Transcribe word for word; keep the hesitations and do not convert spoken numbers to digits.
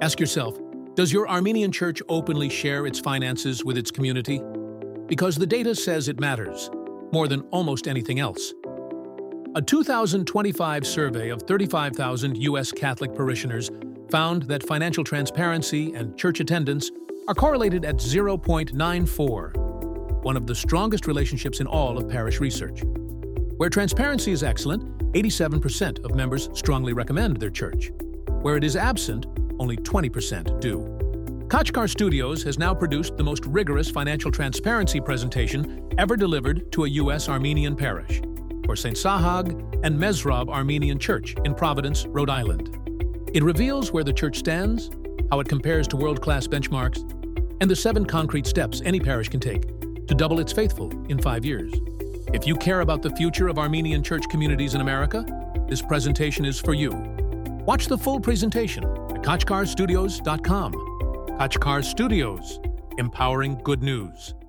Ask yourself, does your Armenian church openly share its finances with its community? Because the data says it matters, more than almost anything else. A two thousand twenty-five survey of thirty-five thousand U S Catholic parishioners found that financial transparency and church attendance are correlated at zero point nine four, one of the strongest relationships in all of parish research. Where transparency is excellent, eighty-seven percent of members strongly recommend their church. Where it is absent, only twenty percent do. Kachkar Studios has now produced the most rigorous financial transparency presentation ever delivered to a U S Armenian parish for Saint Sahag and Mezrab Armenian Church in Providence, Rhode Island. It reveals where the church stands, how it compares to world-class benchmarks, and the seven concrete steps any parish can take to double its faithful in five years. If you care about the future of Armenian church communities in America, this presentation is for you. Watch the full presentation at kachkar studios dot com. Kachkar Studios, empowering good news.